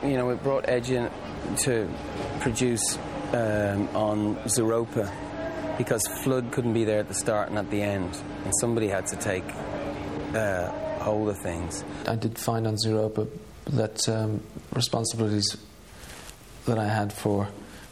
we brought Edge in to produce on Zeropa because Flood couldn't be there at the start and at the end, and somebody had to take hold of things. I did find on Zeropa that responsibilities that I had for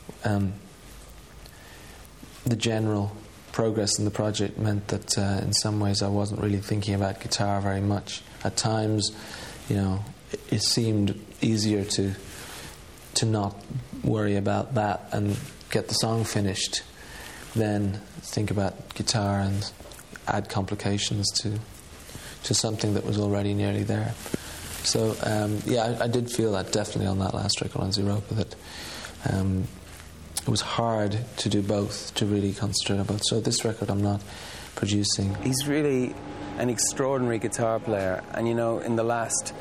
the general progress in the project meant that in some ways I wasn't really thinking about guitar very much. At times, it seemed easier to not worry about that and get the song finished than think about guitar and add complications to something that was already nearly there. So I did feel that definitely on that last record on Zeropa, that it was hard to do both, to really concentrate on both. So this record I'm not producing. He's really an extraordinary guitar player, and in the last,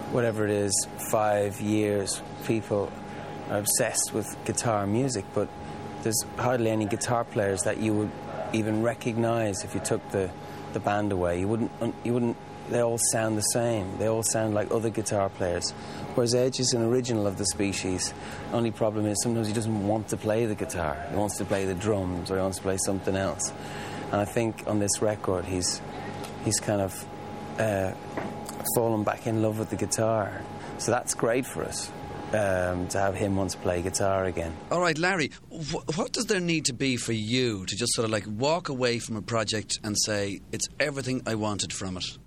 5 years, people are obsessed with guitar music, but there's hardly any guitar players that you would even recognise if you took the band away. You wouldn't. They all sound the same. They all sound like other guitar players. Whereas Edge is an original of the species. Only problem is sometimes he doesn't want to play the guitar. He wants to play the drums, or he wants to play something else. And I think on this record he's kind of fallen back in love with the guitar. So that's great for us, to have him want to play guitar again. All right, Larry, what does there need to be for you to just sort of walk away from a project and say, it's everything I wanted from it?